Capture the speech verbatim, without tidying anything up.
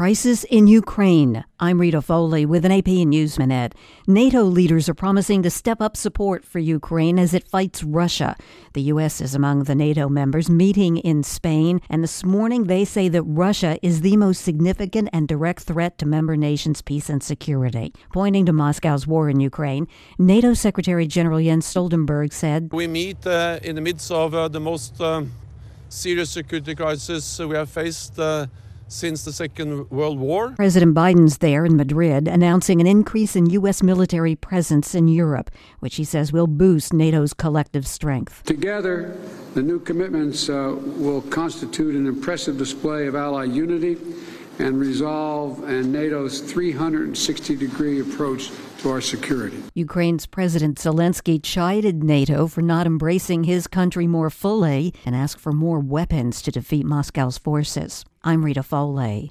Crisis in Ukraine. I'm Rita Foley with an A P News Minute. NATO leaders are promising to step up support for Ukraine as it fights Russia. The U S is among the NATO members meeting in Spain, and this morning they say that Russia is the most significant and direct threat to member nations' peace and security. Pointing to Moscow's war in Ukraine, NATO Secretary General Jens Stoltenberg said, We meet uh, in the midst of uh, the most uh, serious security crisis we have faced uh, since the Second World War. President Biden's there in Madrid announcing an increase in U S military presence in Europe, which he says will boost NATO's collective strength. Together, the new commitments uh, will constitute an impressive display of Allied unity and resolve and NATO's three hundred sixty degree approach to our security. Ukraine's President Zelensky chided NATO for not embracing his country more fully and asked for more weapons to defeat Moscow's forces. I'm Rita Foley.